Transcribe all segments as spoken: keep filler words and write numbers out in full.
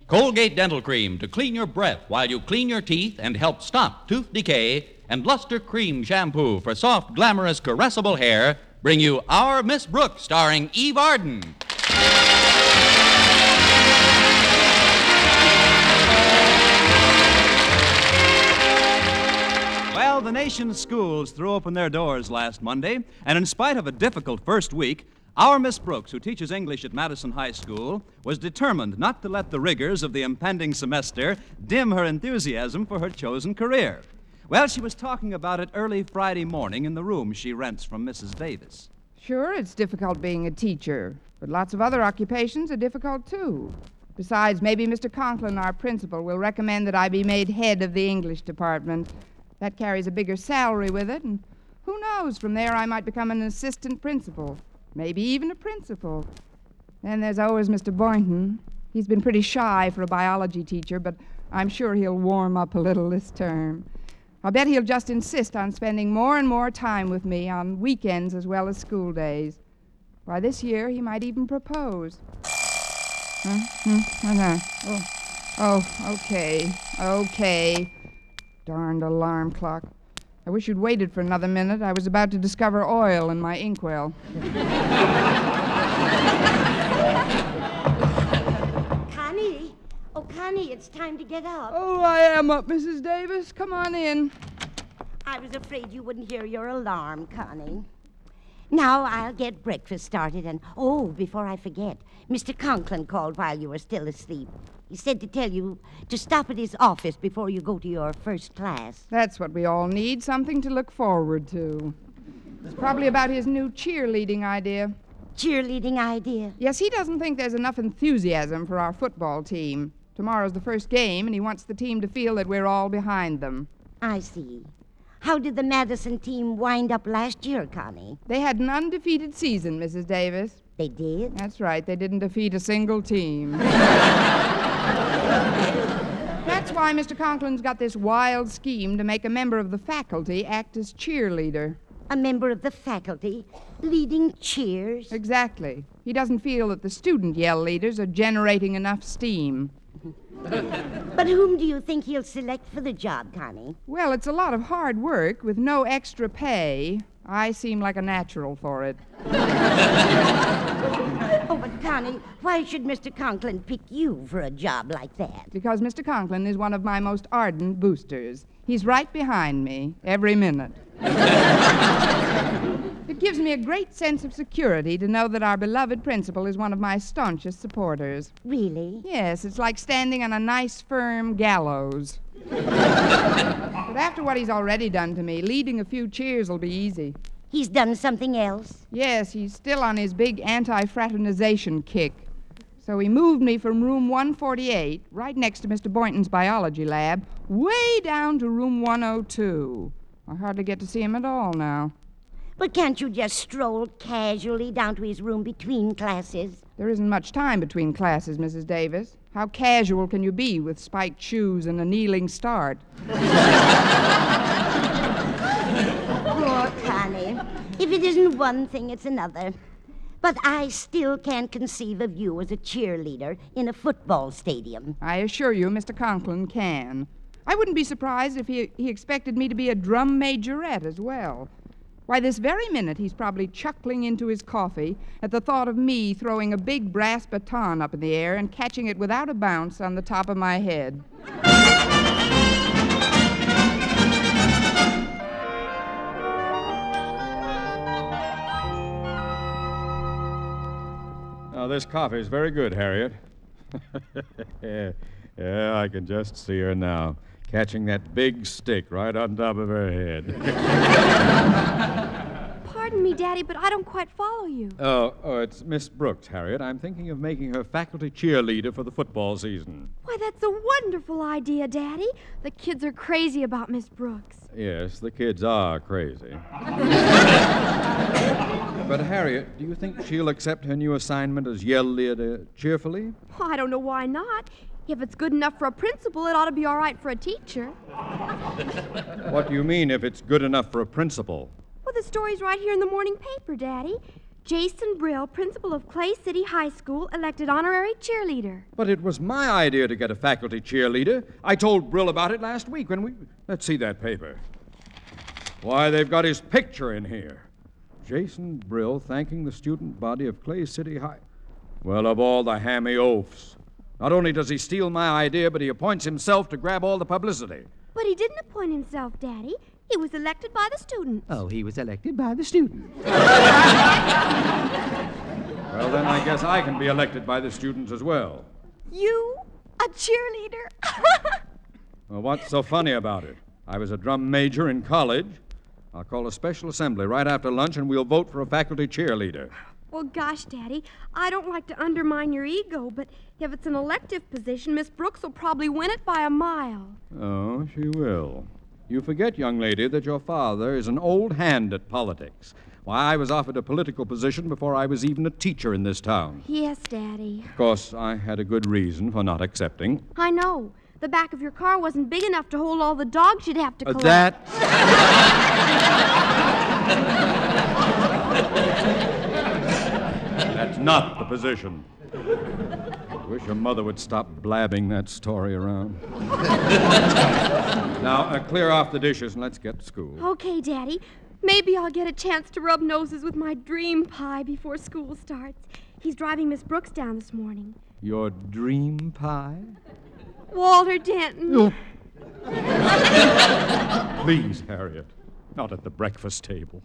Colgate Dental Cream to clean your breath while you clean your teeth and help stop tooth decay, and Luster Cream Shampoo for soft, glamorous, caressable hair bring you Our Miss Brooks, starring Eve Arden. Well, the nation's schools threw open their doors last Monday, and in spite of a difficult first week, our Miss Brooks, who teaches English at Madison High School, was determined not to let the rigors of the impending semester dim her enthusiasm for her chosen career. Well, she was talking about it early Friday morning in the room she rents from Missus Davis. Sure, it's difficult being a teacher, but lots of other occupations are difficult, too. Besides, maybe Mister Conklin, our principal, will recommend that I be made head of the English department. That carries a bigger salary with it, and who knows, from there I might become an assistant principal. Maybe even a principal. Then there's always Mister Boynton. He's been pretty shy for a biology teacher, but I'm sure he'll warm up a little this term. I'll bet he'll just insist on spending more and more time with me on weekends as well as school days. Why, this year he might even propose. Huh? Hmm? Oh, no. Oh. Oh, okay. Okay. Darned alarm clock. I wish you'd waited for another minute. I was about to discover oil in my inkwell. Connie! Oh, Connie, it's time to get up. Oh, I am up, Missus Davis. Come on in. I was afraid you wouldn't hear your alarm, Connie. Now I'll get breakfast started, and, oh, before I forget, Mister Conklin called while you were still asleep. He said to tell you to stop at his office before you go to your first class. That's what we all need, something to look forward to. It's probably about his new cheerleading idea. Cheerleading idea? Yes, he doesn't think there's enough enthusiasm for our football team. Tomorrow's the first game, and he wants the team to feel that we're all behind them. I see. How did the Madison team wind up last year, Connie? They had an undefeated season, Missus Davis. They did? That's right. They didn't defeat a single team. That's why Mister Conklin's got this wild scheme to make a member of the faculty act as cheerleader. A member of the faculty leading cheers? Exactly. He doesn't feel that the student yell leaders are generating enough steam. But whom do you think he'll select for the job, Connie? Well, it's a lot of hard work with no extra pay. I seem like a natural for it. Oh, but Connie, why should Mister Conklin pick you for a job like that? Because Mister Conklin is one of my most ardent boosters. He's right behind me every minute. It gives me a great sense of security to know that our beloved principal is one of my staunchest supporters. Really? Yes, it's like standing on a nice, firm gallows. But after what he's already done to me, leading a few cheers will be easy. He's done something else? Yes, he's still on his big anti-fraternization kick. So he moved me from room one forty-eight, right next to Mister Boynton's biology lab, way down to room one oh two. I hardly get to see him at all now. But can't you just stroll casually down to his room between classes? There isn't much time between classes, Missus Davis. How casual can you be with spiked shoes and a kneeling start? Poor Connie. If it isn't one thing, it's another. But I still can't conceive of you as a cheerleader in a football stadium. I assure you, Mister Conklin can. I wouldn't be surprised if he, he expected me to be a drum majorette as well. Why, this very minute he's probably chuckling into his coffee at the thought of me throwing a big brass baton up in the air and catching it without a bounce on the top of my head. Now, this coffee is very good, Harriet. yeah, yeah, I can just see her now, catching that big stick right on top of her head. Pardon me, Daddy, but I don't quite follow you. Oh, oh, it's Miss Brooks, Harriet. I'm thinking of making her faculty cheerleader for the football season. Why, that's a wonderful idea, Daddy. The kids are crazy about Miss Brooks. Yes, the kids are crazy. But, Harriet, do you think she'll accept her new assignment as yell leader cheerfully? Oh, I don't know why not. If it's good enough for a principal, it ought to be all right for a teacher. What do you mean, if it's good enough for a principal? Well, the story's right here in the morning paper, Daddy. Jason Brill, principal of Clay City High School, elected honorary cheerleader. But it was my idea to get a faculty cheerleader. I told Brill about it last week when we... Let's see that paper. Why, they've got his picture in here. Jason Brill thanking the student body of Clay City High. Well, of all the hammy oafs. Not only does he steal my idea, but he appoints himself to grab all the publicity. But he didn't appoint himself, Daddy. He was elected by the students. Oh, he was elected by the students. Well, then I guess I can be elected by the students as well. You? A cheerleader? Well, what's so funny about it? I was a drum major in college. I'll call a special assembly right after lunch, and we'll vote for a faculty cheerleader. Well, gosh, Daddy, I don't like to undermine your ego, but if it's an elective position, Miss Brooks will probably win it by a mile. Oh, she will. You forget, young lady, that your father is an old hand at politics. Why, I was offered a political position before I was even a teacher in this town. Yes, Daddy. Of course, I had a good reason for not accepting. I know. The back of your car wasn't big enough to hold all the dogs you'd have to Uh, collect. that... That's not the position. I wish your mother would stop blabbing that story around. Now, uh, clear off the dishes and let's get to school. Okay, Daddy. Maybe I'll get a chance to rub noses with my dream pie before school starts. He's driving Miss Brooks down this morning. Your dream pie? Walter Denton. Please, Harriet, not at the breakfast table.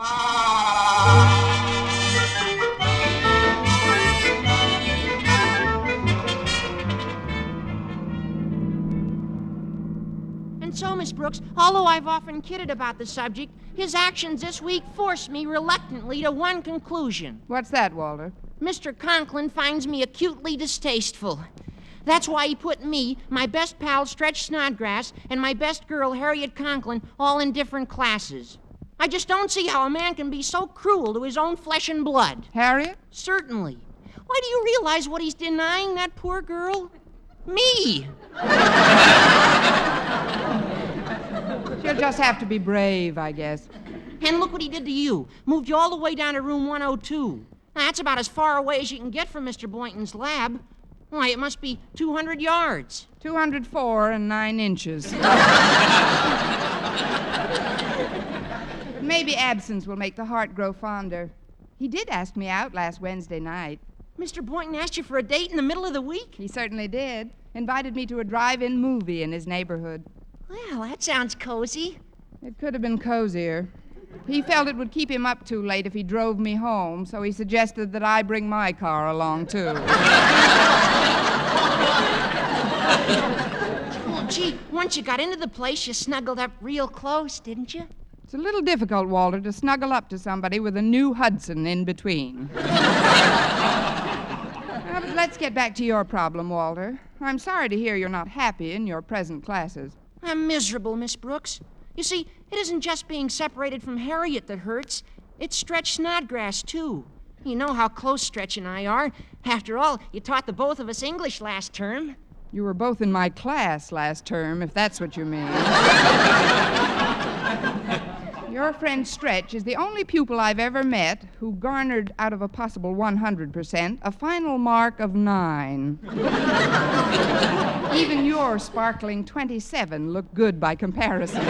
And so, Miss Brooks, although I've often kidded about the subject, his actions this week forced me reluctantly to one conclusion. What's that, Walter? Mister Conklin finds me acutely distasteful. That's why he put me, my best pal Stretch Snodgrass, and my best girl Harriet Conklin all in different classes. I just don't see how a man can be so cruel to his own flesh and blood. Harriet? Certainly. Why, do you realize what he's denying that poor girl? Me! She'll just have to be brave, I guess. And look what he did to you. Moved you all the way down to room one oh two. Now, that's about as far away as you can get from Mister Boynton's lab. Why, it must be two hundred yards. two hundred four and nine inches. Maybe absence will make the heart grow fonder. He did ask me out last Wednesday night. Mister Boynton asked you for a date in the middle of the week? He certainly did. Invited me to a drive-in movie in his neighborhood. Well, that sounds cozy. It could have been cozier. He felt it would keep him up too late if he drove me home, so he suggested that I bring my car along, too. Well, gee, once you got into the place, you snuggled up real close, didn't you? It's a little difficult, Walter, to snuggle up to somebody with a new Hudson in between. Now, but let's get back to your problem, Walter. I'm sorry to hear you're not happy in your present classes. I'm miserable, Miss Brooks. You see, it isn't just being separated from Harriet that hurts. It's Stretch Snodgrass, too. You know how close Stretch and I are. After all, you taught the both of us English last term. You were both in my class last term, if that's what you mean. Your friend Stretch is the only pupil I've ever met who garnered, out of a possible one hundred percent, a final mark of nine. Even your sparkling twenty-seven looked good by comparison.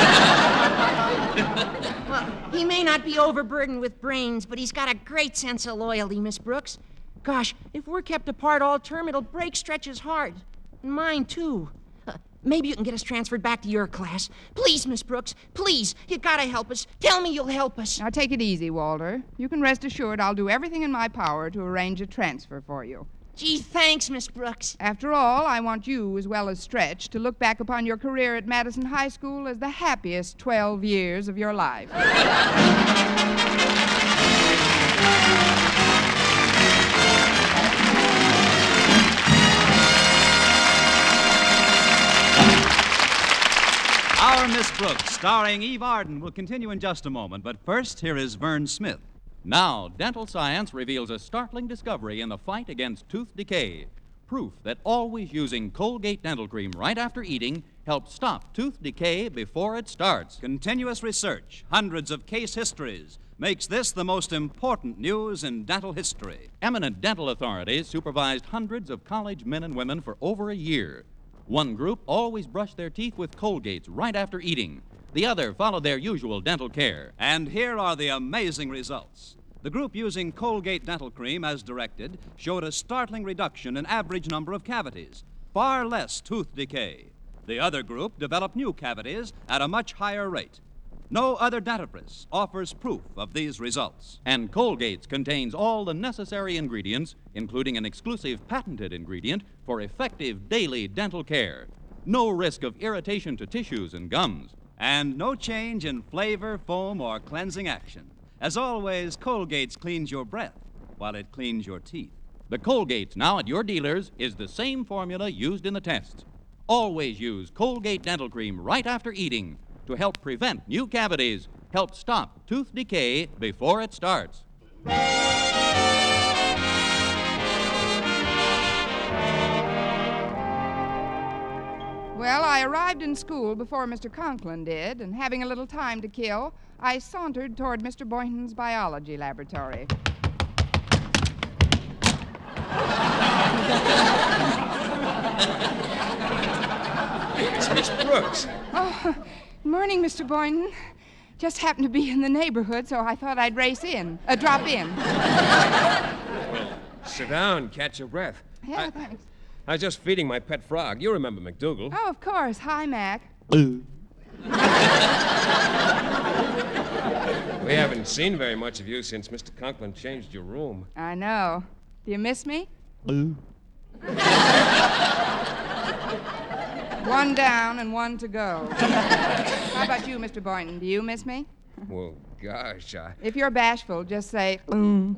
Well, he may not be overburdened with brains, but he's got a great sense of loyalty, Miss Brooks. Gosh, if we're kept apart all term, it'll break Stretch's heart. And mine, too. Uh, maybe you can get us transferred back to your class. Please, Miss Brooks, please. You gotta help us. Tell me you'll help us. Now, take it easy, Walter. You can rest assured I'll do everything in my power to arrange a transfer for you. Gee, thanks, Miss Brooks. After all, I want you, as well as Stretch, to look back upon your career at Madison High School as the happiest twelve years of your life. Our Miss Brooks, starring Eve Arden, will continue in just a moment. But first, here is Vern Smith. Now, dental science reveals a startling discovery in the fight against tooth decay. Proof that always using Colgate dental cream right after eating helps stop tooth decay before it starts. Continuous research, hundreds of case histories, makes this the most important news in dental history. Eminent dental authorities supervised hundreds of college men and women for over a year. One group always brushed their teeth with Colgates right after eating. The other followed their usual dental care. And here are the amazing results. The group using Colgate dental cream as directed showed a startling reduction in average number of cavities, far less tooth decay. The other group developed new cavities at a much higher rate. No other dentifrice offers proof of these results. And Colgates contains all the necessary ingredients, including an exclusive patented ingredient for effective daily dental care. No risk of irritation to tissues and gums. And no change in flavor, foam, or cleansing action. As always, Colgates cleans your breath while it cleans your teeth. The Colgates now at your dealers is the same formula used in the tests. Always use Colgate dental cream right after eating to help prevent new cavities, help stop tooth decay before it starts. Well, I arrived in school before Mister Conklin did, and having a little time to kill, I sauntered toward Mister Boynton's biology laboratory. It's Miss Brooks. Oh, morning, Mister Boynton. Just happened to be in the neighborhood, so I thought I'd race in, uh, drop in. Sit down, catch your breath. Yeah, I, thanks. I was just feeding my pet frog. You remember McDougal. Oh, of course. Hi, Mac. We haven't seen very much of you since Mister Conklin changed your room. I know. Do you miss me? One down and one to go. How about you, Mister Boynton? Do you miss me? Well, gosh, I... If you're bashful, just say, mm.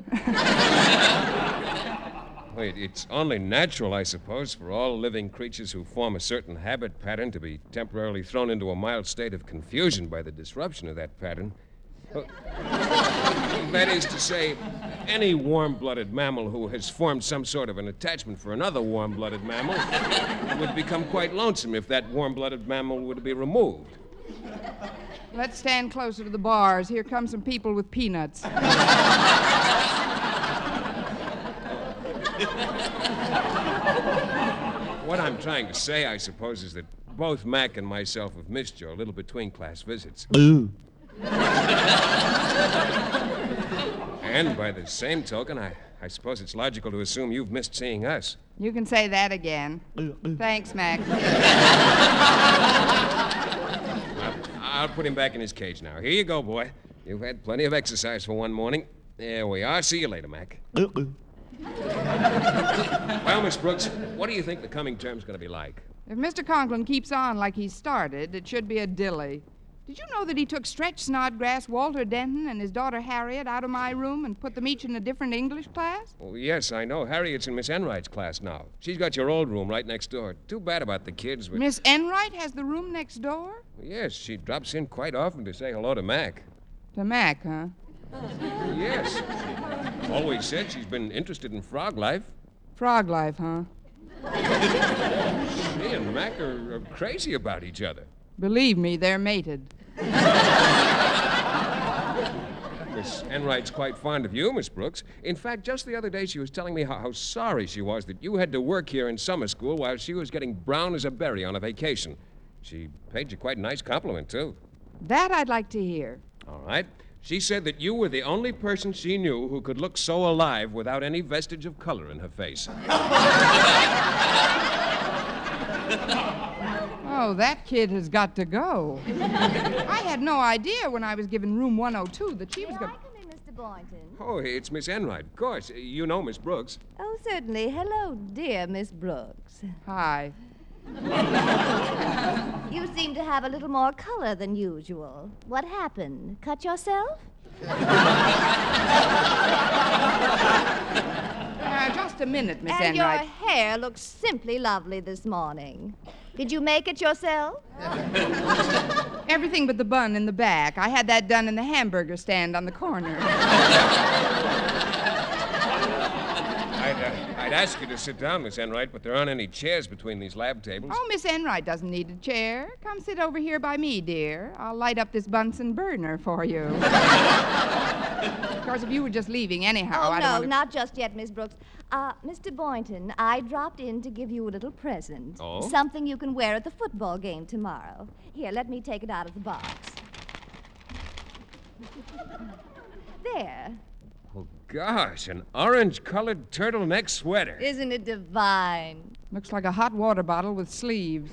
Wait, it's only natural, I suppose, for all living creatures who form a certain habit pattern to be temporarily thrown into a mild state of confusion by the disruption of that pattern. Uh, that is to say, any warm-blooded mammal who has formed some sort of an attachment for another warm-blooded mammal would become quite lonesome if that warm-blooded mammal were to be removed. Let's stand closer to the bars. Here come some people with peanuts. What I'm trying to say, I suppose, is that both Mac and myself have missed you a little between class visits. And by the same token, I, I suppose it's logical to assume you've missed seeing us. You can say that again. Thanks, Mac. I'll put him back in his cage now. Here you go, boy. You've had plenty of exercise for one morning. There we are. See you later, Mac. Well, Miss Brooks, what do you think the coming term's going to be like? If Mister Conklin keeps on like he started, it should be a dilly. Did you know that he took Stretch Snodgrass, Walter Denton, and his daughter Harriet out of my room and put them each in a different English class? Oh, yes, I know. Harriet's in Miss Enright's class now. She's got your old room right next door. Too bad about the kids, but... Miss Enright has the room next door? Yes, she drops in quite often to say hello to Mac. To Mac, huh? Yes. Always said she's been interested in frog life. Frog life, huh? She and Mac are, are crazy about each other. Believe me, they're mated. Miss Enright's quite fond of you, Miss Brooks. In fact, just the other day she was telling me how, how sorry she was that you had to work here in summer school while she was getting brown as a berry on a vacation. She paid you quite a nice compliment, too. That I'd like to hear. All right. She said that you were the only person she knew who could look so alive without any vestige of color in her face. Oh, that kid has got to go. I had no idea when I was given room one oh two that she was May going I come in, Mister Boynton? Oh, it's Miss Enright, of course. You know Miss Brooks. Oh, certainly. Hello, dear Miss Brooks. Hi. You seem to have a little more color than usual. What happened? Cut yourself? Uh, just a minute, Miss And Enright. your hair looks simply lovely this morning. Did you make it yourself? Everything but the bun in the back. I had that done in the hamburger stand on the corner. I'd, uh, I'd ask you to sit down, Miss Enright, but there aren't any chairs between these lab tables. Oh, Miss Enright doesn't need a chair. Come sit over here by me, dear. I'll light up this Bunsen burner for you. Of course, if you were just leaving anyhow, Oh, I no, don't want to... not just yet, Miss Brooks. Uh, Mister Boynton, I dropped in to give you a little present. Oh? Something you can wear at the football game tomorrow. Here, let me take it out of the box. There. Oh, gosh, an orange-colored turtleneck sweater. Isn't it divine? Looks like a hot water bottle with sleeves.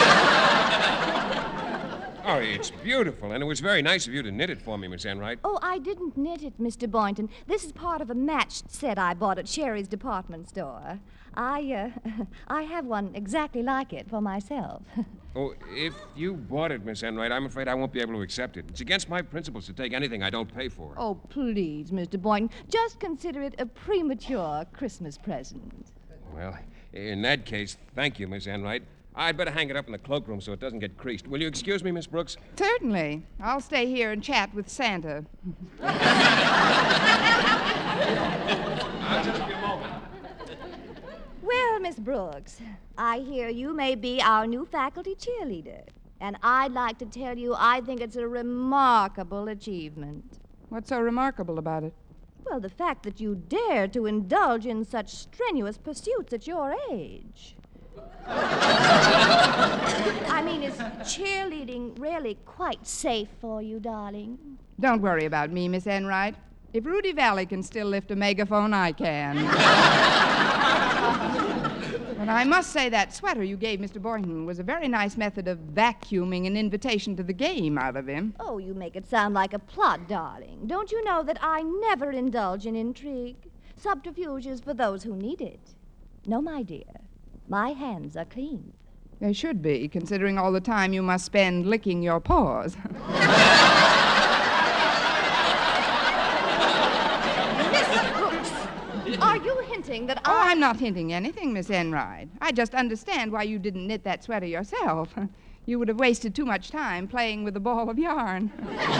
Oh, it's beautiful, and it was very nice of you to knit it for me, Miss Enright. Oh, I didn't knit it, Mister Boynton. This is part of a matched set I bought at Sherry's department store. I, uh, I have one exactly like it for myself. Oh, if you bought it, Miss Enright, I'm afraid I won't be able to accept it. It's against my principles to take anything I don't pay for. Oh, please, Mister Boynton, just consider it a premature Christmas present. Well, in that case, thank you, Miss Enright. I'd better hang it up in the cloakroom so it doesn't get creased. Will you excuse me, Miss Brooks? Certainly. I'll stay here and chat with Santa. I'll just be a moment. Well, Miss Brooks, I hear you may be our new faculty cheerleader. And I'd like to tell you I think it's a remarkable achievement. What's so remarkable about it? Well, the fact that you dare to indulge in such strenuous pursuits at your age. I mean, is cheerleading really quite safe for you, darling? Don't worry about me, Miss Enright. If Rudy Valley can still lift a megaphone, I can. But I must say that sweater you gave Mister Boynton was a very nice method of vacuuming an invitation to the game out of him. Oh, you make it sound like a plot, darling. Don't you know that I never indulge in intrigue? Subterfuge is for those who need it. No, my dear. My hands are clean. They should be, considering all the time you must spend licking your paws. Miss Brooks, are you hinting that Oh, I... I'm not hinting anything, Miss Enright. I just understand why you didn't knit that sweater yourself. You would have wasted too much time playing with a ball of yarn.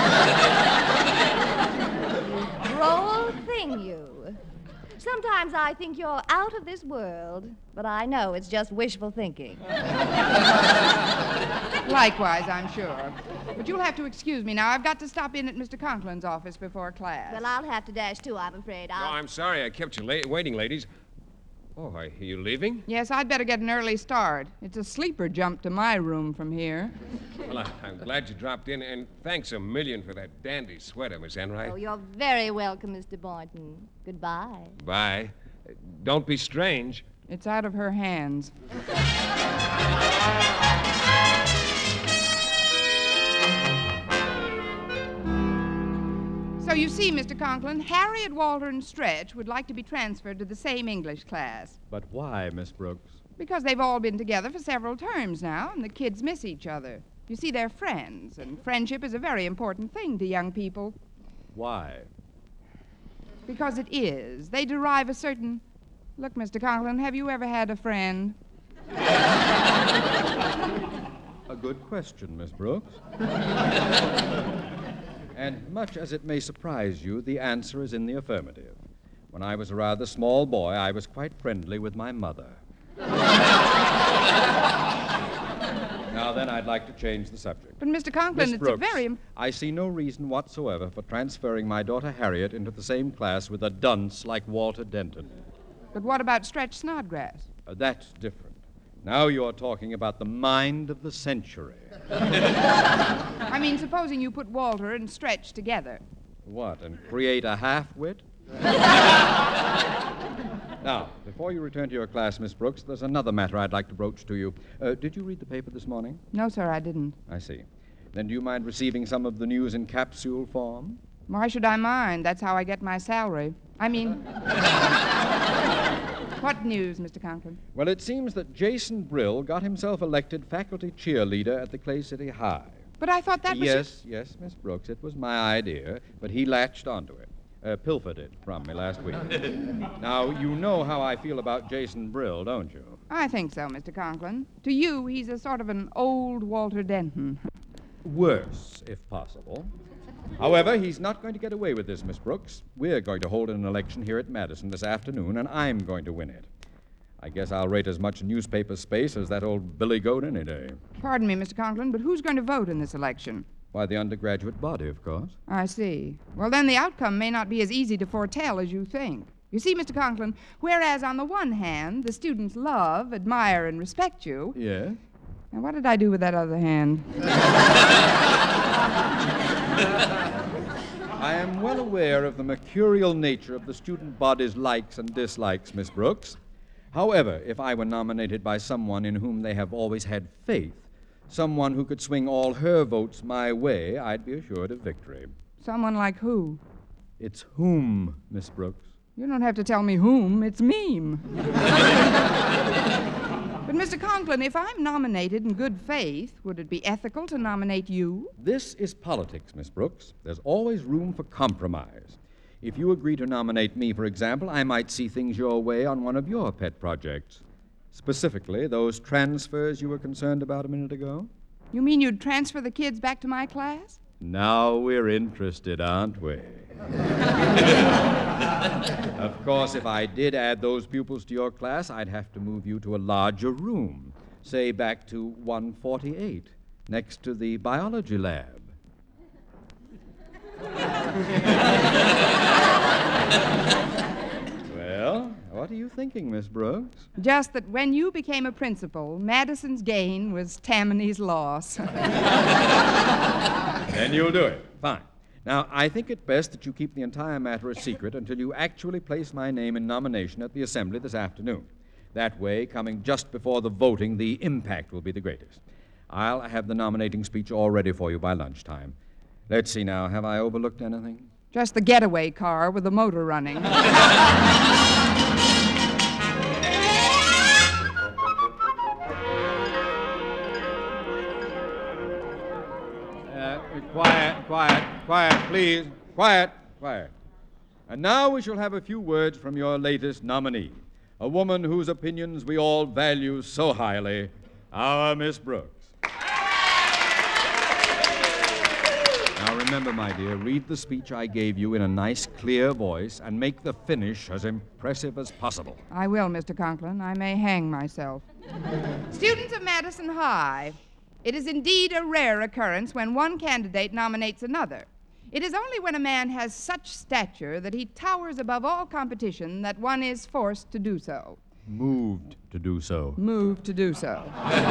Droll thing, you. Sometimes I think you're out of this world, but I know it's just wishful thinking. Likewise, I'm sure. But you'll have to excuse me now. I've got to stop in at Mister Conklin's office before class. Well, I'll have to dash too, I'm afraid. No, I'll... I'm sorry I kept you la- waiting, ladies. Oh, are you leaving? Yes, I'd better get an early start. It's a sleeper jump to my room from here. Well, I- I'm glad you dropped in, and thanks a million for that dandy sweater, Miss Enright. Oh, you're very welcome, Mister Boynton. Goodbye. Bye. Uh, Don't be strange. It's out of her hands. So you see, Mister Conklin, Harriet, Walter, and Stretch would like to be transferred to the same English class. But why, Miss Brooks? Because they've all been together for several terms now, and the kids miss each other. You see, they're friends, and friendship is a very important thing to young people. Why? Because it is. They derive a certain... Look, Mister Conklin, have you ever had a friend? A good question, Miss Brooks. And much as it may surprise you, the answer is in the affirmative. When I was a rather small boy, I was quite friendly with my mother. Now then, I'd like to change the subject. But, Mister Conklin, Miss it's Brooks, a very... I see no reason whatsoever for transferring my daughter Harriet into the same class with a dunce like Walter Denton. But what about Stretch Snodgrass? Uh, that's different. Now you're talking about the mind of the century. I mean, supposing you put Walter and Stretch together. What, and create a half-wit? Now, before you return to your class, Miss Brooks, there's another matter I'd like to broach to you. Uh, did you read the paper this morning? No, sir, I didn't. I see. Then do you mind receiving some of the news in capsule form? Why should I mind? That's how I get my salary. I mean... What news, Mister Conklin? Well, it seems that Jason Brill got himself elected faculty cheerleader at the Clay City High. But I thought that was... Yes, yes, Miss Brooks, it was my idea, but he latched onto it. Uh, pilfered it from me last week. Now, you know how I feel about Jason Brill, don't you? I think so, Mister Conklin. To you, he's a sort of an old Walter Denton. Worse, if possible. However, he's not going to get away with this, Miss Brooks. We're going to hold an election here at Madison this afternoon, and I'm going to win it. I guess I'll rate as much newspaper space as that old Billy Goat any day. Pardon me, Mister Conklin, but who's going to vote in this election? Why, the undergraduate body, of course. I see. Well, then the outcome may not be as easy to foretell as you think. You see, Mister Conklin, whereas on the one hand, the students love, admire, and respect you. Yes? Now, what did I do with that other hand? I am well aware of the mercurial nature of the student body's likes and dislikes, Miss Brooks. However, if I were nominated by someone in whom they have always had faith, someone who could swing all her votes my way, I'd be assured of victory. Someone like who? It's whom, Miss Brooks. You don't have to tell me whom. It's meme. But, Mister Conklin, if I'm nominated in good faith, would it be ethical to nominate you? This is politics, Miss Brooks. There's always room for compromise. If you agree to nominate me, for example, I might see things your way on one of your pet projects. Specifically, those transfers you were concerned about a minute ago. You mean you'd transfer the kids back to my class? Now we're interested, aren't we? Of course, if I did add those pupils to your class, I'd have to move you to a larger room, say back to one forty-eight, next to the biology lab. Well, what are you thinking, Miss Brooks? Just that when you became a principal, Madison's gain was Tammany's loss. Then you'll do it. Fine. Now, I think it best that you keep the entire matter a secret until you actually place my name in nomination at the Assembly this afternoon. That way, coming just before the voting, the impact will be the greatest. I'll have the nominating speech all ready for you by lunchtime. Let's see now. Have I overlooked anything? Just the getaway car with the motor running. Uh, quiet, quiet, quiet, please. Quiet, quiet. And now we shall have a few words from your latest nominee, a woman whose opinions we all value so highly, our Miss Brooks. Now remember, my dear, read the speech I gave you in a nice, clear voice and make the finish as impressive as possible. I will, Mister Conklin. I may hang myself. Students of Madison High, it is indeed a rare occurrence when one candidate nominates another. It is only when a man has such stature that he towers above all competition that one is forced to do so. Moved to do so. Moved to do so.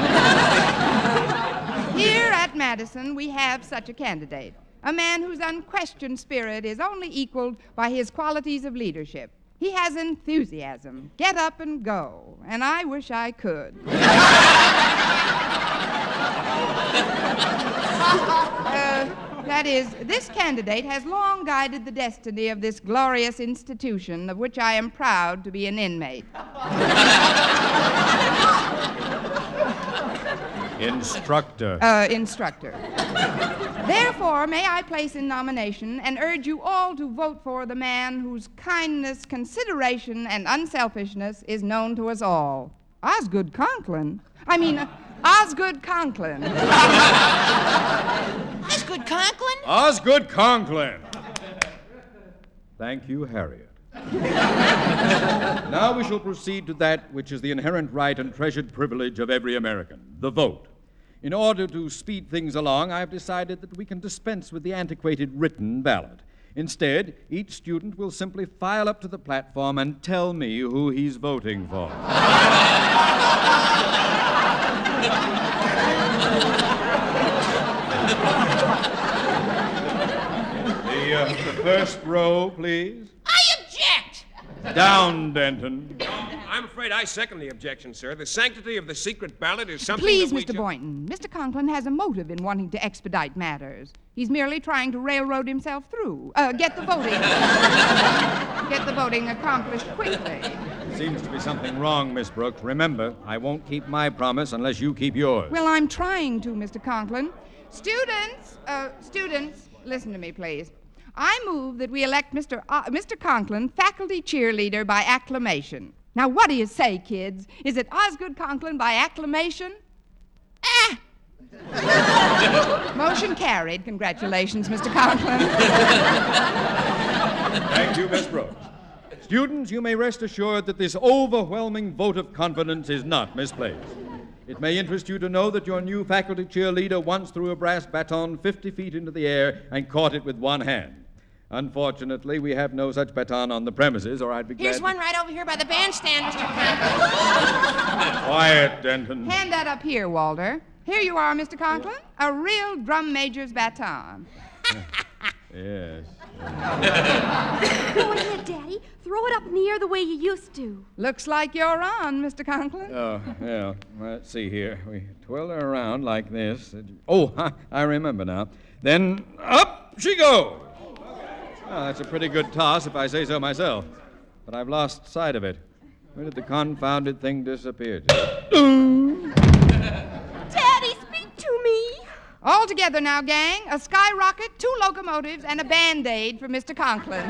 Here at Madison, we have such a candidate, a man whose unquestioned spirit is only equaled by his qualities of leadership. He has enthusiasm, get up and go, and I wish I could. uh, that is, this candidate has long guided the destiny of this glorious institution of which I am proud to be an inmate. Instructor. Uh, instructor. Therefore, may I place in nomination and urge you all to vote for the man whose kindness, consideration, and unselfishness is known to us all. Osgood Conklin. I mean, uh, Osgood Conklin. Osgood Conklin? Osgood Conklin. Thank you, Harriet. Now we shall proceed to that which is the inherent right and treasured privilege of every American, the vote. In order to speed things along, I have decided that we can dispense with the antiquated written ballot. Instead, each student will simply file up to the platform and tell me who he's voting for. the, uh, the first row, please. I object! Down, Denton. I'm afraid I second the objection, sir. The sanctity of the secret ballot is something Please, that we Mister ju- Boynton, Mister Conklin has a motive in wanting to expedite matters. He's merely trying to railroad himself through. Uh, get the voting. get the voting accomplished quickly. Seems to be something wrong, Miss Brooks. Remember, I won't keep my promise unless you keep yours. Well, I'm trying to, Mister Conklin. Students, uh, students, listen to me, please. I move that we elect Mister Uh, Mister Conklin faculty cheerleader by acclamation. Now, what do you say, kids? Is it Osgood Conklin by acclamation? Ah! Motion carried. Congratulations, Mister Conklin. Thank you, Miss Brooks. Students, you may rest assured that this overwhelming vote of confidence is not misplaced. It may interest you to know that your new faculty cheerleader once threw a brass baton fifty feet into the air and caught it with one hand. Unfortunately, we have no such baton on the premises, or I'd be glad Here's to- one right over here by the bandstand, Mister Conklin. Quiet, Denton. Hand that up here, Walter. Here you are, Mister Conklin. A real drum major's baton. Yes. Go ahead, Daddy. Throw it up in the air the way you used to. Looks like you're on, Mister Conklin. Oh, yeah. Let's see here. We twirl her around like this. Oh, I remember now. Then up she goes. Oh, that's a pretty good toss, if I say so myself. But I've lost sight of it. Where did the confounded thing disappear to? Daddy, speak to me. All together now, gang. A skyrocket, two locomotives, and a Band-Aid for Mister Conklin.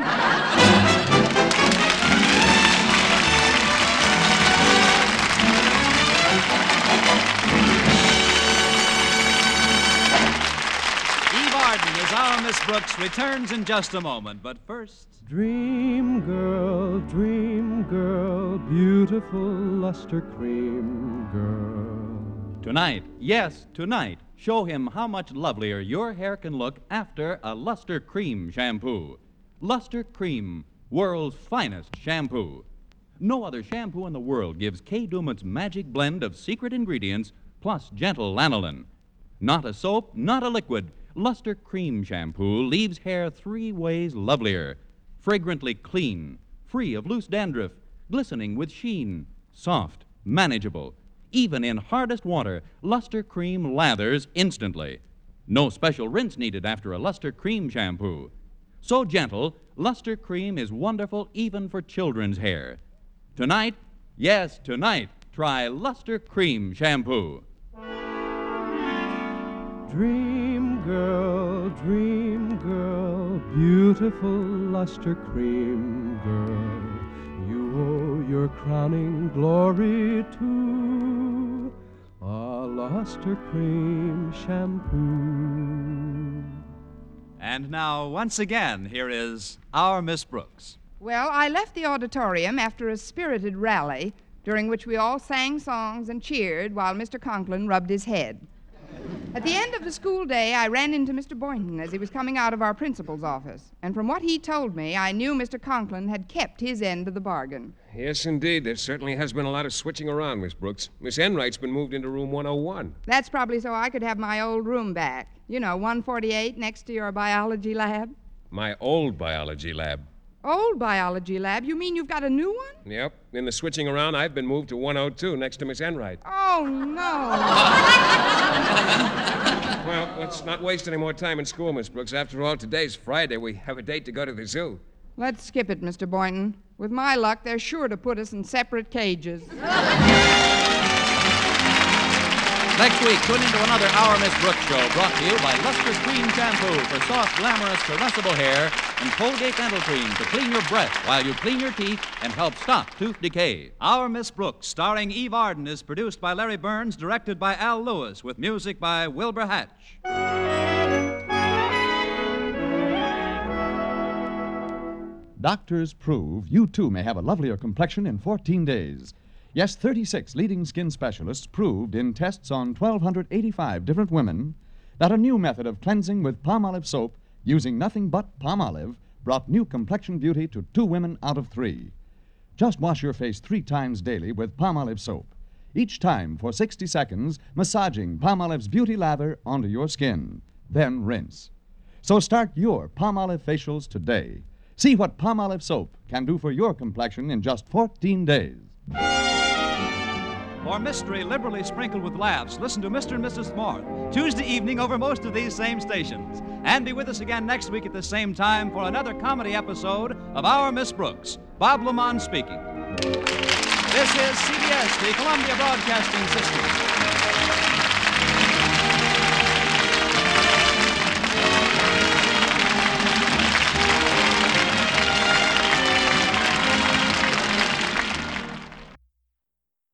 Eve Arden as our Miss Brooks returns in just a moment, but first... Dream girl, dream girl, beautiful luster cream girl. Tonight, yes, tonight, show him how much lovelier your hair can look after a Luster Cream shampoo. Luster Cream, world's finest shampoo. No other shampoo in the world gives Kay Daumit's magic blend of secret ingredients plus gentle lanolin. Not a soap, not a liquid. Luster Cream shampoo leaves hair three ways lovelier. Fragrantly clean, free of loose dandruff, glistening with sheen, soft, manageable. Even in hardest water, Luster Cream lathers instantly. No special rinse needed after a Luster Cream shampoo. So gentle, Luster Cream is wonderful even for children's hair. Tonight, yes, tonight, try Luster Cream shampoo. Dream girl, dream girl, beautiful luster cream girl. You owe your crowning glory to a luster cream shampoo. And now, once again, here is our Miss Brooks. Well, I left the auditorium after a spirited rally, during which we all sang songs and cheered while Mister Conklin rubbed his head. At the end of the school day, I ran into Mister Boynton as he was coming out of our principal's office. And from what he told me, I knew Mister Conklin had kept his end of the bargain. Yes, indeed. There certainly has been a lot of switching around, Miss Brooks. Miss Enright's been moved into room one oh one. That's probably so I could have my old room back. You know, one forty-eight next to your biology lab. My old biology lab. Old biology lab? You mean you've got a new one? Yep. In the switching around, I've been moved to one oh two next to Miss Enright. Oh, no. Well, let's not waste any more time in school, Miss Brooks. After all, today's Friday. We have a date to go to the zoo. Let's skip it, Mister Boynton. With my luck, they're sure to put us in separate cages. Next week, tune into another Our Miss Brooks show brought to you by Luster Cream Shampoo for soft, glamorous, caressable hair and Colgate Dental Cream to clean your breath while you clean your teeth and help stop tooth decay. Our Miss Brooks, starring Eve Arden, is produced by Larry Burns, directed by Al Lewis, with music by Wilbur Hatch. Doctors prove you too may have a lovelier complexion in fourteen days. Yes, thirty-six leading skin specialists proved in tests on one thousand two hundred eighty-five different women that a new method of cleansing with palm olive soap using nothing but palm olive brought new complexion beauty to two women out of three. Just wash your face three times daily with palm olive soap. Each time for sixty seconds, massaging palm olive's beauty lather onto your skin. Then rinse. So start your palm olive facials today. See what palm olive soap can do for your complexion in just fourteen days. For mystery liberally sprinkled with laughs, listen to Mister and Missus Smart Tuesday evening over most of these same stations. And be with us again next week at the same time for another comedy episode of Our Miss Brooks. Bob Lamont speaking. This is C B S, the Columbia Broadcasting System.